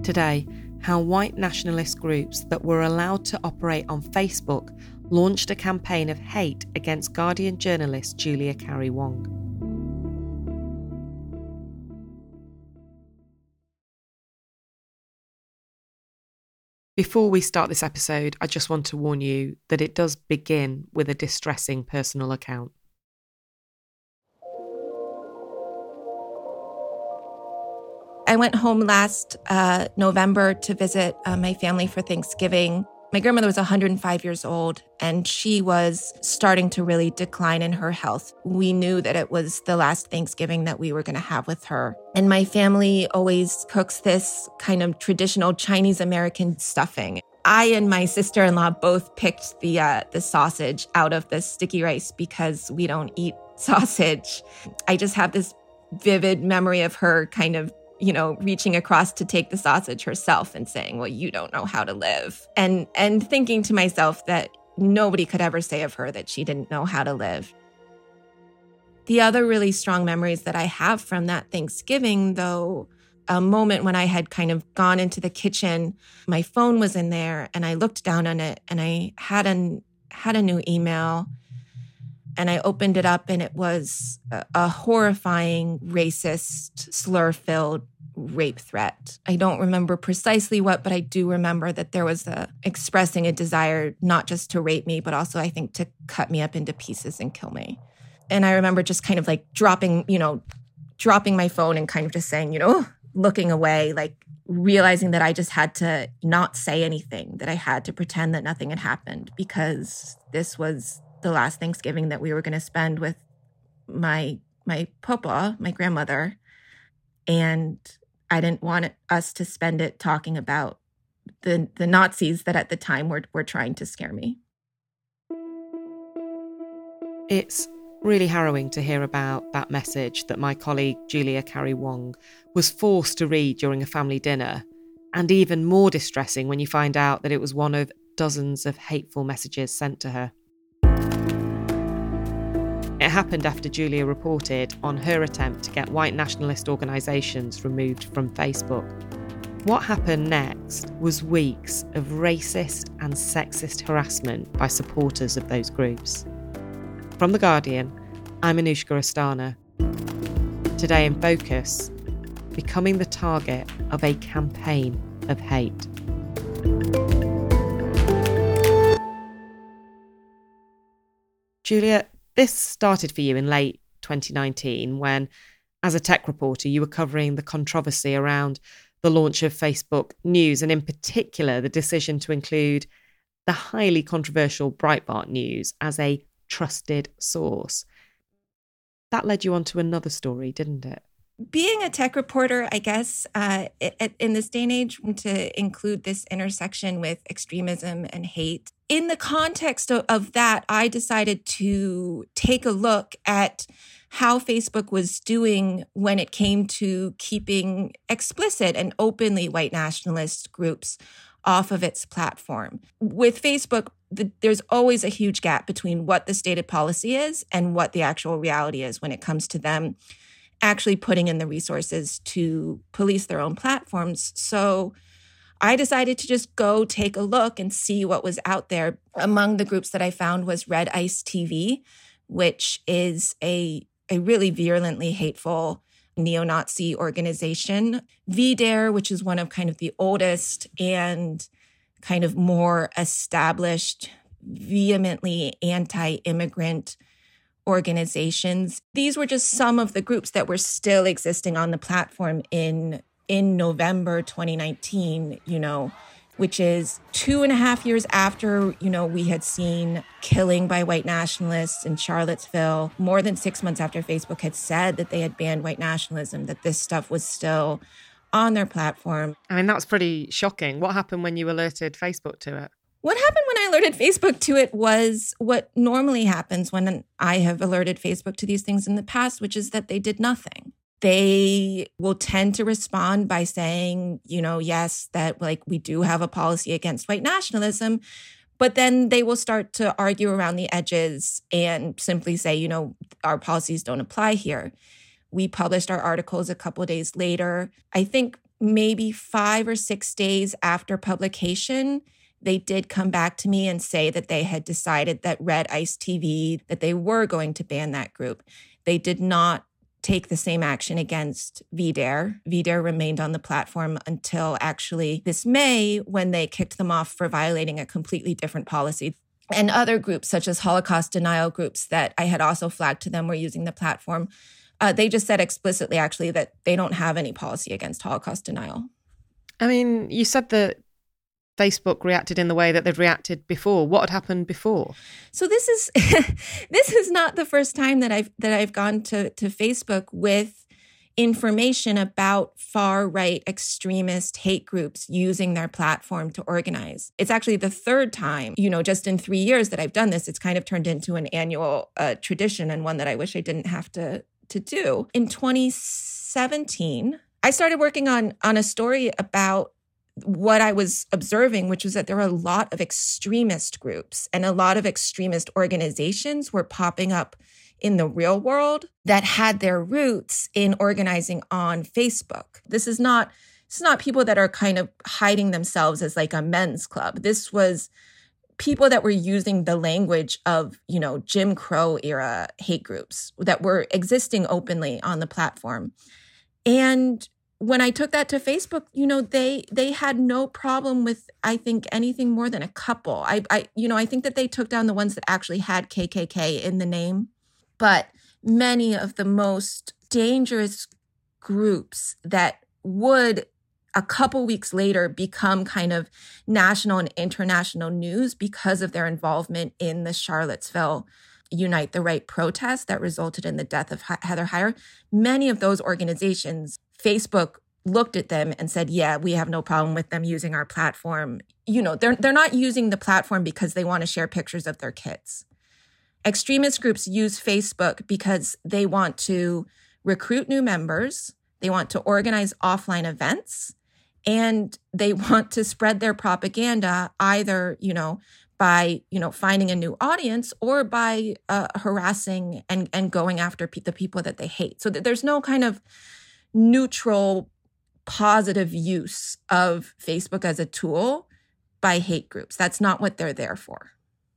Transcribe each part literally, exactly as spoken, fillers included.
Today, how white nationalist groups that were allowed to operate on Facebook launched a campaign of hate against Guardian journalist Julia Carey-Wong. Before we start this episode, I just want to warn you that it does begin with a distressing personal account. I went home last uh, November to visit uh, my family for Thanksgiving. My grandmother was one hundred five years old, and she was starting to really decline in her health. We knew that it was the last Thanksgiving that we were going to have with her. And my family always cooks this kind of traditional Chinese-American stuffing. I and my sister-in-law both picked the uh, the sausage out of the sticky rice because we don't eat sausage. I just have this vivid memory of her kind of you know, reaching across to take the sausage herself and saying, well, you don't know how to live. And and thinking to myself that nobody could ever say of her that she didn't know how to live. The other really strong memories that I have from that Thanksgiving, though, a moment when I had kind of gone into the kitchen, my phone was in there and I looked down on it and I had an had a new email. And I opened it up and it was a, a horrifying, racist, slur-filled rape threat. I don't remember precisely what, but I do remember that there was a, expressing a desire not just to rape me, but also I think to cut me up into pieces and kill me. And I remember just kind of like dropping, you know, dropping my phone and kind of just saying, you know, looking away, like realizing that I just had to not say anything, that I had to pretend that nothing had happened because this was the last Thanksgiving that we were going to spend with my my papa, my grandmother, and I didn't want us to spend it talking about the the Nazis that at the time were were trying to scare me. It's really harrowing to hear about that message that my colleague Julia Carey-Wong was forced to read during a family dinner, and even more distressing when you find out that it was one of dozens of hateful messages sent to her. It happened after Julia reported on her attempt to get white nationalist organisations removed from Facebook. What happened next was weeks of racist and sexist harassment by supporters of those groups. From The Guardian, I'm Anushka Astana. Today in Focus, becoming the target of a campaign of hate. Julia, this started for you in late twenty nineteen when, as a tech reporter, you were covering the controversy around the launch of Facebook News, and in particular, the decision to include the highly controversial Breitbart News as a trusted source. That led you on to another story, didn't it? Being a tech reporter, I guess, uh, it, in this day and age, to include this intersection with extremism and hate. In the context of, of that, I decided to take a look at how Facebook was doing when it came to keeping explicit and openly white nationalist groups off of its platform. With Facebook, the, there's always a huge gap between what the stated policy is and what the actual reality is when it comes to them actually putting in the resources to police their own platforms. So I decided to just go take a look and see what was out there. Among the groups that I found was Red Ice T V, which is a, a really virulently hateful neo-Nazi organization. V Dare, which is one of kind of the oldest and kind of more established, vehemently anti-immigrant organizations. These were just some of the groups that were still existing on the platform in in November twenty nineteen, you know, which is two and a half years after, you know, we had seen killing by white nationalists in Charlottesville, more than six months after Facebook had said that they had banned white nationalism, that this stuff was still on their platform. I mean, that's pretty shocking. What happened when you alerted Facebook to it? What happened when I alerted Facebook to it was what normally happens when I have alerted Facebook to these things in the past, which is that they did nothing. They will tend to respond by saying, you know, yes, that like we do have a policy against white nationalism, but then they will start to argue around the edges and simply say, you know, our policies don't apply here. We published our articles a couple of days later. I think maybe five or six days after publication, they did come back to me and say that they had decided that Red Ice T V, that they were going to ban that group. They did not take the same action against V Dare. V Dare remained on the platform until actually this May, when they kicked them off for violating a completely different policy. And other groups, such as Holocaust denial groups that I had also flagged to them were using the platform, uh, they just said explicitly, actually, that they don't have any policy against Holocaust denial. I mean, you said that Facebook reacted in the way that they'd reacted before. What had happened before? So this is this is not the first time that I've that I've gone to, to Facebook with information about far-right extremist hate groups using their platform to organize. It's actually the third time, you know, just in three years that I've done this. It's kind of turned into an annual uh, tradition, and one that I wish I didn't have to, to do. In twenty seventeen, I started working on, on a story about what I was observing, which was that there were a lot of extremist groups and a lot of extremist organizations were popping up in the real world that had their roots in organizing on Facebook. This is not, this is not people that are kind of hiding themselves as like a men's club. This was people that were using the language of, you know, Jim Crow era hate groups that were existing openly on the platform. And when I took that to Facebook, you know, they they had no problem with, I think, anything more than a couple. I, I, you know, I think that they took down the ones that actually had K K K in the name. But many of the most dangerous groups that would, a couple weeks later, become kind of national and international news because of their involvement in the Charlottesville Unite the Right protest that resulted in the death of Heather Heyer, many of those organizations, Facebook looked at them and said, yeah, we have no problem with them using our platform. You know, they're they're not using the platform because they want to share pictures of their kids. Extremist groups use Facebook because they want to recruit new members, they want to organize offline events, and they want to spread their propaganda either, you know, by, you know, finding a new audience or by uh, harassing and, and going after pe- the people that they hate. So th- there's no kind of neutral, positive use of Facebook as a tool by hate groups. That's not what they're there for.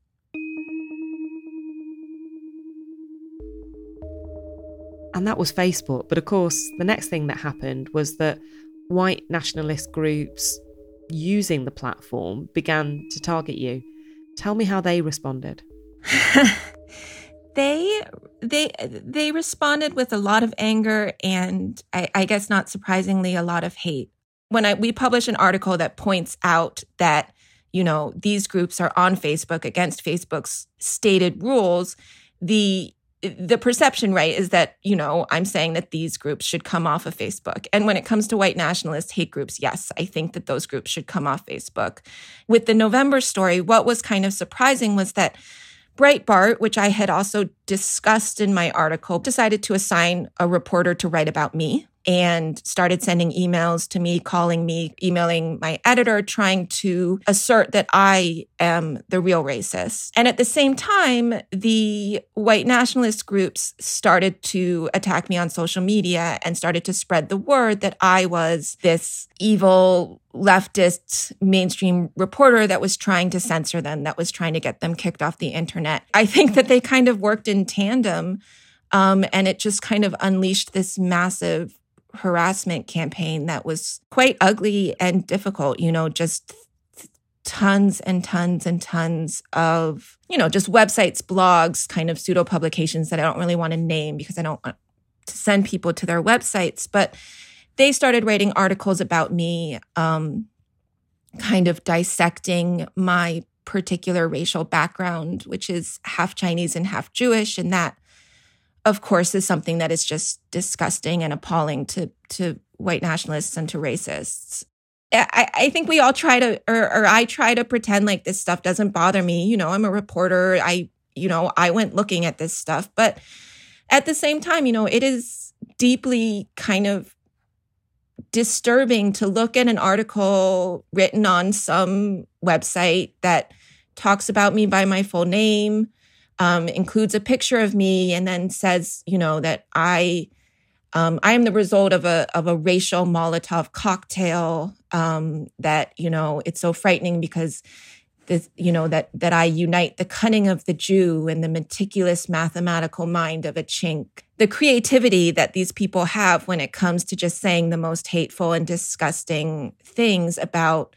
And that was Facebook. But of course, the next thing that happened was that white nationalist groups using the platform began to target you. Tell me how they responded. They they they responded with a lot of anger and I, I guess not surprisingly, a lot of hate. When I we publish an article that points out that, you know, these groups are on Facebook against Facebook's stated rules, the the perception, right, is that, you know, I'm saying that these groups should come off of Facebook. And when it comes to white nationalist hate groups, yes, I think that those groups should come off Facebook. With the November story, what was kind of surprising was that Breitbart, which I had also discussed in my article, decided to assign a reporter to write about me and started sending emails to me, calling me, emailing my editor, trying to assert that I am the real racist. And at the same time, the white nationalist groups started to attack me on social media and started to spread the word that I was this evil leftist mainstream reporter that was trying to censor them, that was trying to get them kicked off the internet. I think that they kind of worked in tandem, um, and it just kind of unleashed this massive harassment campaign that was quite ugly and difficult, you know, just tons and tons and tons of, you know, just websites, blogs, kind of pseudo publications that I don't really want to name because I don't want to send people to their websites. But they started writing articles about me, um, kind of dissecting my particular racial background, which is half Chinese and half Jewish. And that, of course, is something that is just disgusting and appalling to, to white nationalists and to racists. I, I think we all try to, or, or I try to pretend like this stuff doesn't bother me. You know, I'm a reporter. I, you know, I went looking at this stuff. But at the same time, you know, it is deeply kind of disturbing to look at an article written on some website that talks about me by my full name, Um, includes a picture of me and then says, you know, that I Um, I am the result of a of a racial Molotov cocktail. Um, that you know, it's so frightening because this, you know, that that I unite the cunning of the Jew and the meticulous mathematical mind of a Chink. The creativity that these people have when it comes to just saying the most hateful and disgusting things about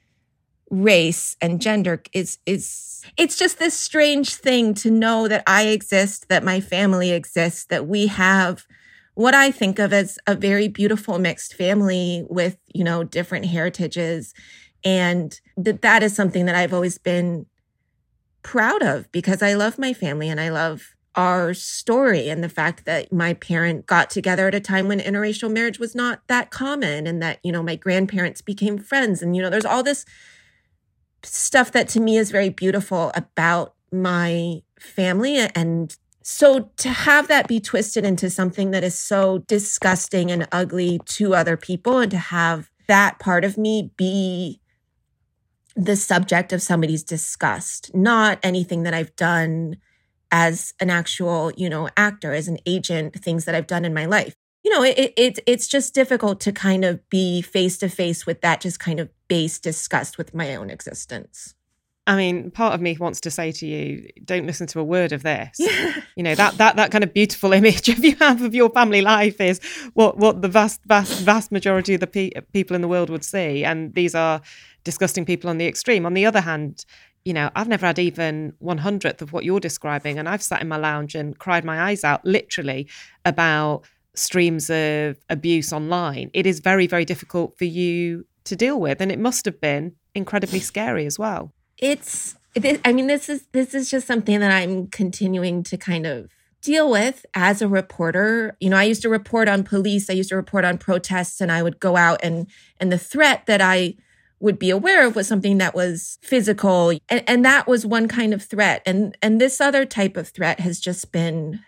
race and gender is is it's just this strange thing to know that I exist, that my family exists, that we have what I think of as a very beautiful mixed family with, you know, different heritages. And that that is something that I've always been proud of because I love my family and I love our story and the fact that my parent got together at a time when interracial marriage was not that common and that, you know, my grandparents became friends. And, you know, there's all this stuff that to me is very beautiful about my family. And so to have that be twisted into something that is so disgusting and ugly to other people and to have that part of me be the subject of somebody's disgust, not anything that I've done as an actual, you know, actor, as an agent, things that I've done in my life. You know, it, it it's just difficult to kind of be face to face with that just kind of base disgust with my own existence. I mean, part of me wants to say to you, don't listen to a word of this. Yeah. You know, that that that kind of beautiful image of you have of your family life is what what the vast, vast, vast majority of the pe- people in the world would see. And these are disgusting people on the extreme. On the other hand, you know, I've never had even one hundredth of what you're describing. And I've sat in my lounge and cried my eyes out, literally, about streams of abuse online. It is very, very difficult for you to deal with. And it must have been incredibly scary as well. It's, I mean, this is this is just something that I'm continuing to kind of deal with as a reporter. You know, I used to report on police. I used to report on protests, and I would go out and and the threat that I would be aware of was something that was physical. And, and that was one kind of threat. And and this other type of threat has just been,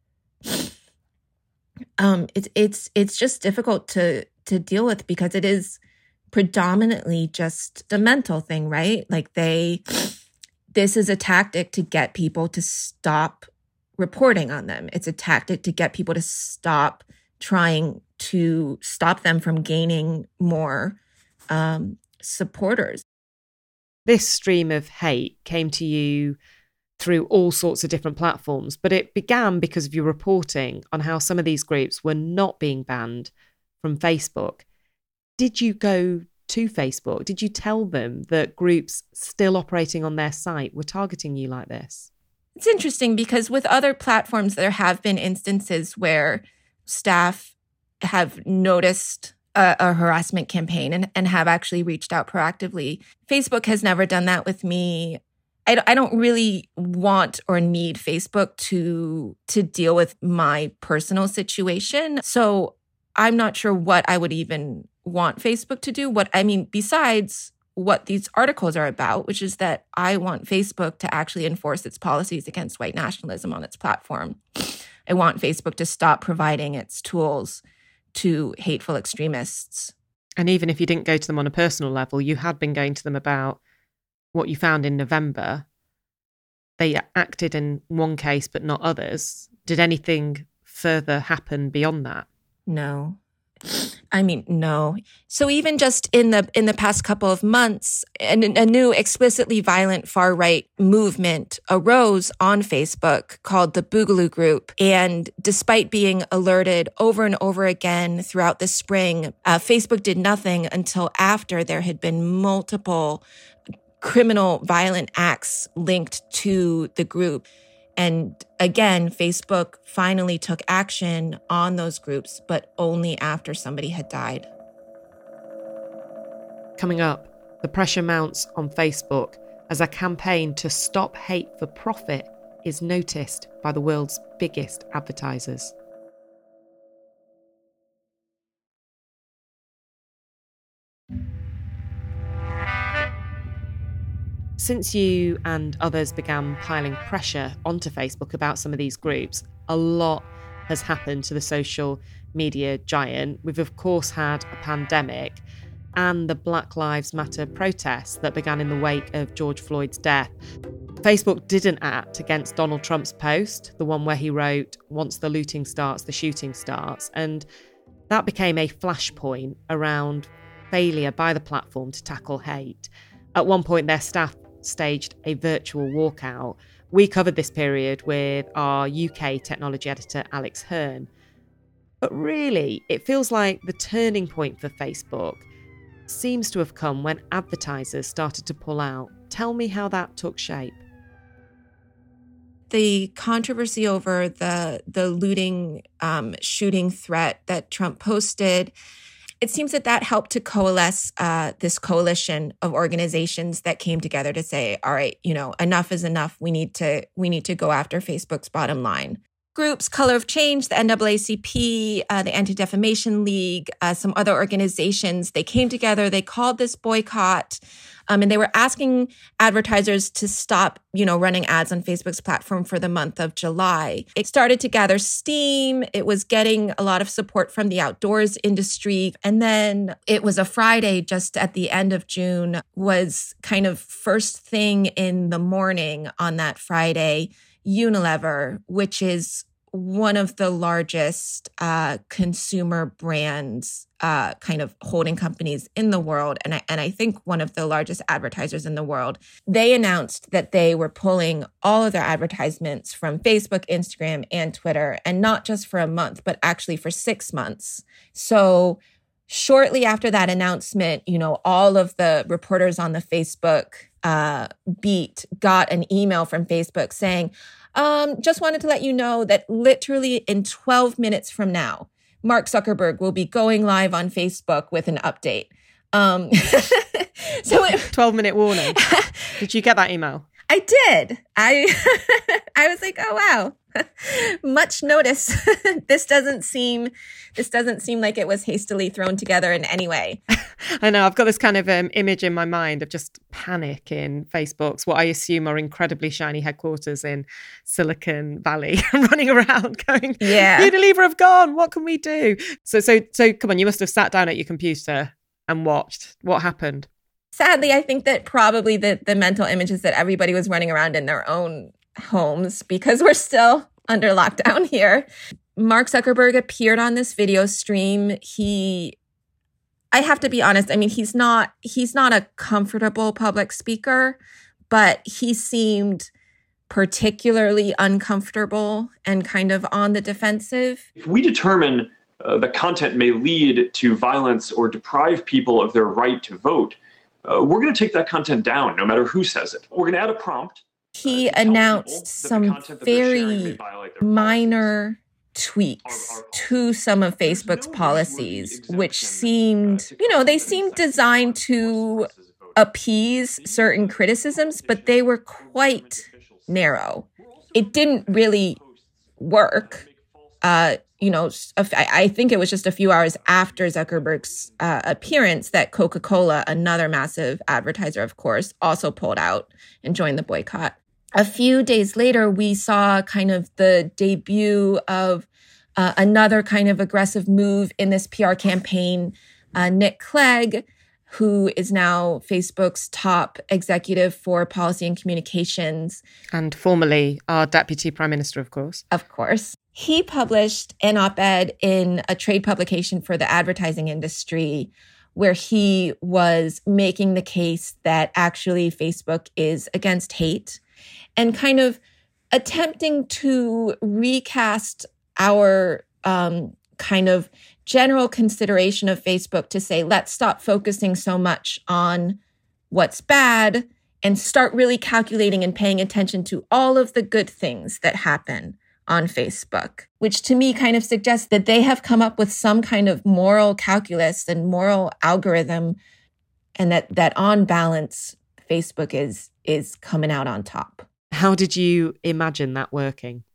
um, it's it's it's just difficult to to deal with because it is predominantly just a mental thing, right? Like they, this is a tactic to get people to stop reporting on them. It's a tactic to get people to stop trying to stop them from gaining more um, supporters. This stream of hate came to you through all sorts of different platforms, but it began because of your reporting on how some of these groups were not being banned from Facebook. Did you go to Facebook? Did you tell them that groups still operating on their site were targeting you like this? It's interesting because with other platforms, there have been instances where staff have noticed a, a harassment campaign and, and have actually reached out proactively. Facebook has never done that with me. I, I don't really want or need Facebook to, to deal with my personal situation. So I'm not sure what I would even want Facebook to do. What I mean, besides what these articles are about, which is that I want Facebook to actually enforce its policies against white nationalism on its platform. I want Facebook to stop providing its tools to hateful extremists. And even if you didn't go to them on a personal level, you had been going to them about what you found in November. They acted in one case, but not others. Did anything further happen beyond that? No. I mean, no. So even just in the in the past couple of months, an, a new explicitly violent far-right movement arose on Facebook called the Boogaloo Group. And despite being alerted over and over again throughout the spring, uh, Facebook did nothing until after there had been multiple criminal violent acts linked to the group. And again, Facebook finally took action on those groups, but only after somebody had died. Coming up, the pressure mounts on Facebook as a campaign to stop hate for profit is noticed by the world's biggest advertisers. Since you and others began piling pressure onto Facebook about some of these groups, a lot has happened to the social media giant. We've, of course, had a pandemic. and the Black Lives Matter protests that began in the wake of George Floyd's death. Facebook didn't act against Donald Trump's post, the one where he wrote, "Once the looting starts, the shooting starts." And that became a flashpoint around failure by the platform to tackle hate. At one point, their staff staged a virtual walkout. We covered this period with our U K technology editor, Alex Hearn. But really, it feels like the turning point for Facebook seems to have come when advertisers started to pull out. Tell me how that took shape. The controversy over the the looting um, shooting threat that Trump posted, it seems that that helped to coalesce uh, this coalition of organizations that came together to say, all right, you know, enough is enough. We need to we need to go after Facebook's bottom line. Groups, Color of Change, the N double A C P, uh, the Anti-Defamation League, uh, some other organizations, they came together, they called this boycott, um, and they were asking advertisers to stop, you know, running ads on Facebook's platform for the month of July. It started to gather steam. It was getting a lot of support from the outdoors industry. And then it was a Friday just at the end of June, was kind of first thing in the morning on that Friday, Unilever, which is one of the largest uh, consumer brands, uh, kind of holding companies in the world, and I, and I think one of the largest advertisers in the world, they announced that they were pulling all of their advertisements from Facebook, Instagram, and Twitter, and not just for a month, but actually for six months. So shortly after that announcement, you know, all of the reporters on the Facebook uh, beat got an email from Facebook saying, Um, just wanted to let you know that literally in twelve minutes from now, Mark Zuckerberg will be going live on Facebook with an update. Um, so it, twelve minute warning. Did you get that email? I did. I I was like, oh wow, much notice. This doesn't seem this doesn't seem like it was hastily thrown together in any way. I know. I've got this kind of um, image in my mind of just panic in Facebook's, what I assume are incredibly shiny headquarters in Silicon Valley, running around going, yeah, Unilever have gone. What can we do? So, so, so, come on. You must have sat down at your computer and watched. What happened? Sadly, I think that probably the the mental image is that everybody was running around in their own homes because we're still under lockdown here. Mark Zuckerberg appeared on this video stream. He, I have to be honest, I mean, he's not, he's not a comfortable public speaker, but he seemed particularly uncomfortable and kind of on the defensive. If we determine uh, the content may lead to violence or deprive people of their right to vote, uh, we're going to take that content down no matter who says it. We're going to add a prompt. He uh, announced some very minor tweaks our, our to some of Facebook's no policies, which seemed, uh, you know, they seemed designed to appease certain criticisms, but they were quite narrow. It didn't really work. Uh, you know, I think it was just a few hours after Zuckerberg's uh, appearance that Coca-Cola, another massive advertiser, of course, also pulled out and joined the boycott. A few days later, we saw kind of the debut of uh, another kind of aggressive move in this P R campaign. Uh, Nick Clegg, who is now Facebook's top executive for policy and communications. And formerly our deputy prime minister, of course. Of course. He published an op-ed in a trade publication for the advertising industry where he was making the case that actually Facebook is against hate and kind of attempting to recast our um, kind of general consideration of Facebook to say, let's stop focusing so much on what's bad and start really calculating and paying attention to all of the good things that happen on Facebook, which to me kind of suggests that they have come up with some kind of moral calculus and moral algorithm, and that that on balance, Facebook is is coming out on top. How did you imagine that working?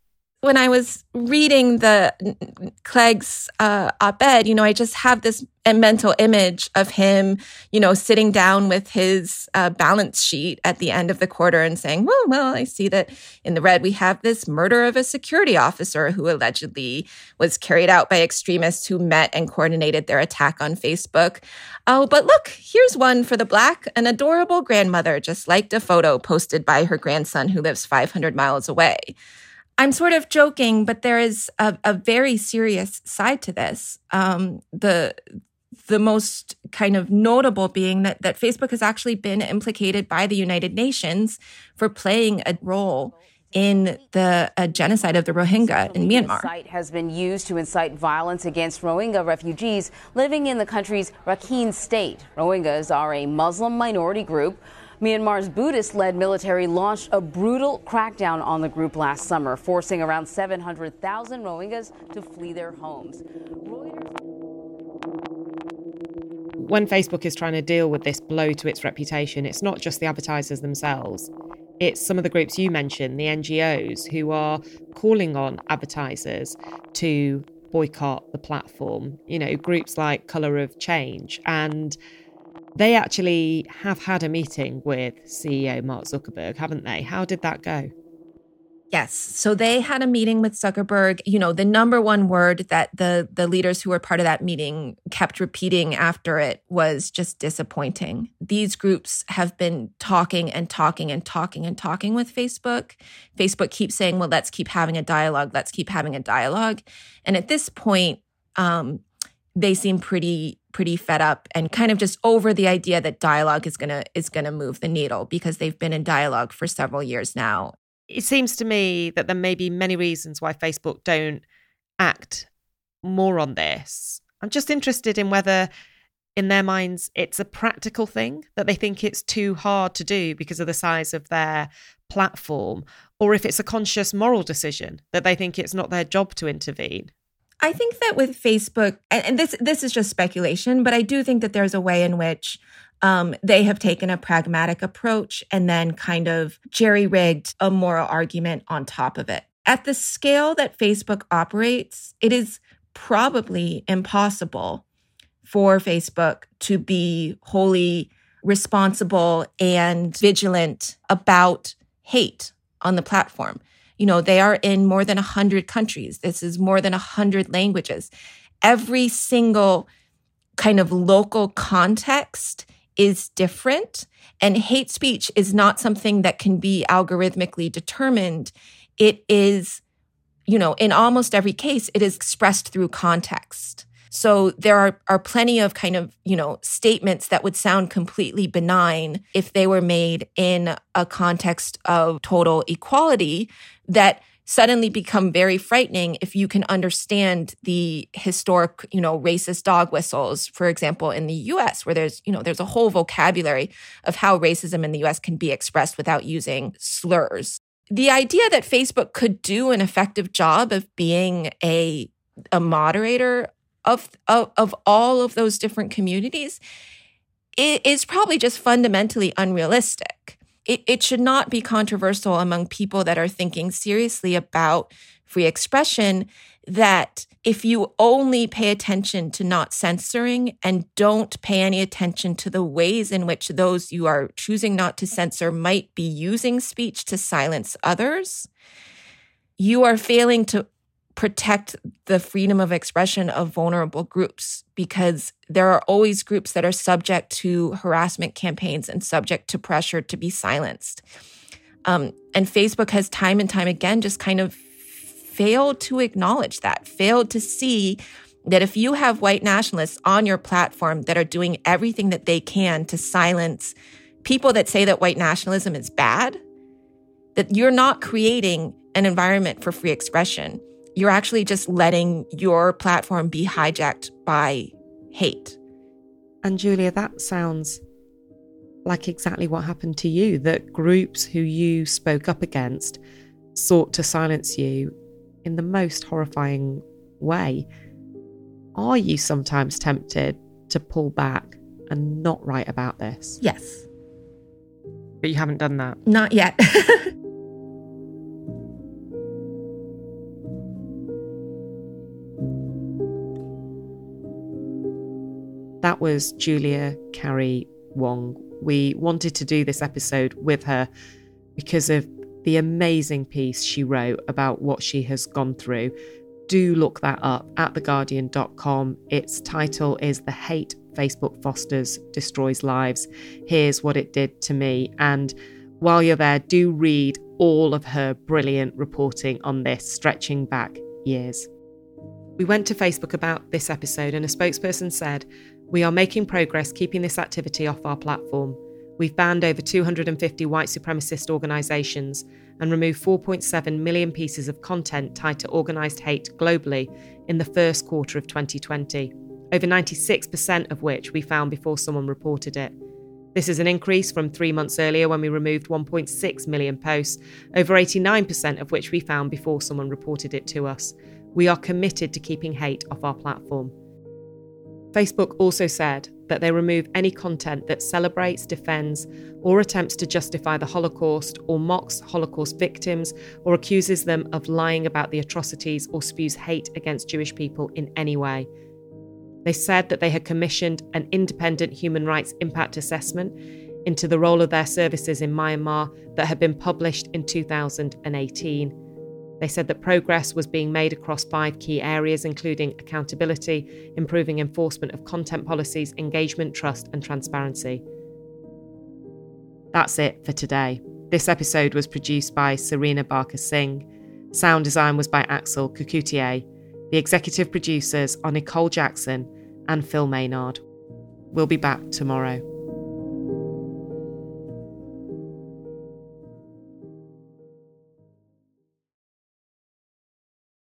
when I was reading the Clegg's uh, op-ed, you know, I just have this mental image of him, you know, sitting down with his uh, balance sheet at the end of the quarter and saying, well, well, I see that in the red we have this murder of a security officer who allegedly was carried out by extremists who met and coordinated their attack on Facebook. Oh, but look, here's one for the black. An adorable grandmother just liked a photo posted by her grandson who lives five hundred miles away. I'm sort of joking, but there is a, a very serious side to this. Um, the the most kind of notable being that, that Facebook has actually been implicated by the United Nations for playing a role in the uh, genocide of the Rohingya in Myanmar. The site has been used to incite violence against Rohingya refugees living in the country's Rakhine state. Rohingyas are a Muslim minority group. Myanmar's Buddhist-led military launched a brutal crackdown on the group last summer, forcing around seven hundred thousand Rohingyas to flee their homes. Reuters... When Facebook is trying to deal with this blow to its reputation, it's not just the advertisers themselves. It's some of the groups you mentioned, the N G Os, who are calling on advertisers to boycott the platform. You know, groups like Colour of Change. And they actually have had a meeting with C E O Mark Zuckerberg, haven't they? How did that go? Yes. So they had a meeting with Zuckerberg. You know, the number one word that the, the leaders who were part of that meeting kept repeating after it was just disappointing. These groups have been talking and talking and talking and talking with Facebook. Facebook keeps saying, well, let's keep having a dialogue. Let's keep having a dialogue. And at this point, um, they seem pretty pretty fed up and kind of just over the idea that dialogue is gonna is gonna move the needle because they've been in dialogue for several years now. It seems to me that there may be many reasons why Facebook don't act more on this. I'm just interested in whether, in their minds, it's a practical thing that they think it's too hard to do because of the size of their platform, or if it's a conscious moral decision that they think it's not their job to intervene. I think that with Facebook, and this this is just speculation, but I do think that there's a way in which um, they have taken a pragmatic approach and then kind of jerry-rigged a moral argument on top of it. At the scale that Facebook operates, it is probably impossible for Facebook to be wholly responsible and vigilant about hate on the platform. You know, they are in more than one hundred countries. This is more than one hundred languages. Every single kind of local context is different. And hate speech is not something that can be algorithmically determined. It is, you know, in almost every case, it is expressed through context. So there are, are plenty of kind of, you know, statements that would sound completely benign if they were made in a context of total equality that suddenly become very frightening if you can understand the historic, you know, racist dog whistles, for example, in the U S, where there's, you know, there's a whole vocabulary of how racism in the U S can be expressed without using slurs. The idea that Facebook could do an effective job of being a, a moderator Of, of of all of those different communities, it is probably just fundamentally unrealistic. It, it should not be controversial among people that are thinking seriously about free expression that if you only pay attention to not censoring and don't pay any attention to the ways in which those you are choosing not to censor might be using speech to silence others, you are failing to protect the freedom of expression of vulnerable groups, because there are always groups that are subject to harassment campaigns and subject to pressure to be silenced. Um, and Facebook has time and time again just kind of failed to acknowledge that, failed to see that if you have white nationalists on your platform that are doing everything that they can to silence people that say that white nationalism is bad, that you're not creating an environment for free expression. You're actually just letting your platform be hijacked by hate. And Julia, that sounds like exactly what happened to you, that groups who you spoke up against sought to silence you in the most horrifying way. Are you sometimes tempted to pull back and not write about this? Yes. But you haven't done that? Not yet. That was Julia Carey Wong. We wanted to do this episode with her because of the amazing piece she wrote about what she has gone through. Do look that up at the guardian dot com. Its title is The Hate Facebook Fosters Destroys Lives. Here's what it did to me. And while you're there, do read all of her brilliant reporting on this, stretching back years. We went to Facebook about this episode and a spokesperson said, "We are making progress keeping this activity off our platform. We've banned over two hundred fifty white supremacist organisations and removed four point seven million pieces of content tied to organised hate globally in the first quarter of twenty twenty, over ninety-six percent of which we found before someone reported it. This is an increase from three months earlier when we removed one point six million posts, over eighty-nine percent of which we found before someone reported it to us. We are committed to keeping hate off our platform." Facebook also said that they remove any content that celebrates, defends, or attempts to justify the Holocaust or mocks Holocaust victims or accuses them of lying about the atrocities or spews hate against Jewish people in any way. They said that they had commissioned an independent human rights impact assessment into the role of their services in Myanmar that had been published in two thousand eighteen. They said that progress was being made across five key areas, including accountability, improving enforcement of content policies, engagement, trust, and transparency. That's it for today. This episode was produced by Serena Barker Singh. Sound design was by Axel Kukoutier. The executive producers are Nicole Jackson and Phil Maynard. We'll be back tomorrow.